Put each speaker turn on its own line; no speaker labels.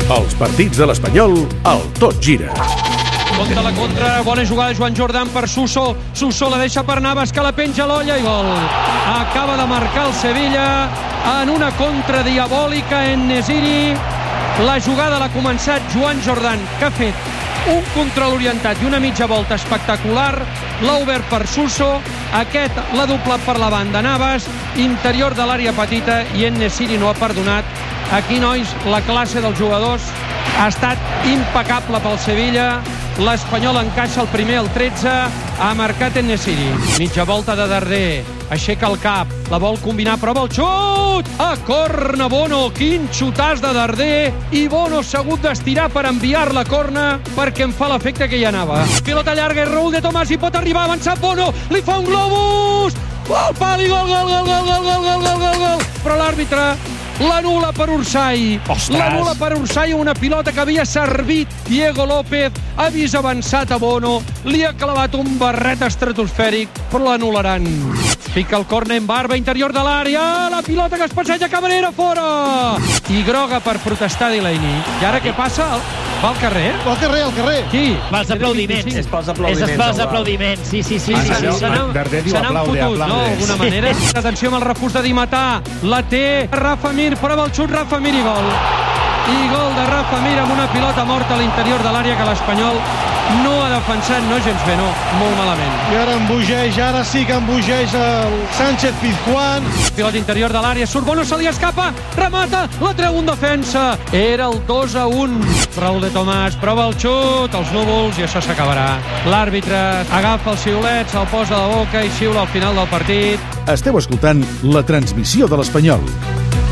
Els partits de l'Espanyol, al Tot Gira.
Contra la contra, bona jugada de Joan Jordan per Suso. Suso la deixa per Navas, que la penja a l'olla i gol. Acaba de marcar el Sevilla en una contra diabòlica en Nesiri. La jugada l'ha començat Joan Jordan, que ha fet un control orientat i una mitja volta espectacular. L'ha obert per Suso. Aquest l'ha doblat per la banda Navas, interior de l'àrea petita, i en Nesiri no ha perdonat. Aquí, nois, la classe dels jugadors ha estat impecable pel Sevilla. L'Espanyol encaixa el primer al 13, ha marcat en Nesiri. Mitja volta de Darder, aixeca el cap, la vol combinar, prova el xut! A corna Bono, quin xutàs de Darder, i Bono s'ha hagut d'estirar per enviar-la a corna perquè em fa l'efecte que hi anava. Pilota llarga i Raúl de Tomàs, i pot arribar avançat Bono, li fa un globus! Gol, pal i gol, gol, gol, gol, gol, gol, gol, gol, gol, gol! Però l'àrbitre l'anul·la per Ursay. L'anul·la per Ursay, una pilota que havia servit Diego López. Ha vist avançat a Bono, li ha clavat un barret estratosfèric, però l'anul·laran. Fica el córner en Barba, interior de l'àrea, la pilota que es passeja Cabrera, fora! I groga per protestar Delaney. I ara què passa? Va al carrer?
Va al carrer, al carrer.
Qui?
Va als aplaudiments.
És pels aplaudiments.
És pels aplaudiments, sí.
Se n'han fotut, no? D'alguna manera. Atenció amb el refús de Dimatà. La té Rafa Mir, prova el xut, Rafa Mir i gol. I gol de Rafa Mir amb una pilota morta a l'interior de l'àrea que l'Espanyol no ha defensat, no gens bé, no, molt malament.
I ara embogeix, ara sí que embogeix el Sánchez Pizjuán.
Pilota interior de l'àrea, surt Bono, se li escapa, remata, la treu un defensa. Era el 2-1. Raúl de Tomàs prova el xut, els núvols, i això s'acabarà. L'àrbitre agafa el xiulet, se'l posa a la boca i xiula al final del partit.
Esteu escoltant la transmissió de l'Espanyol.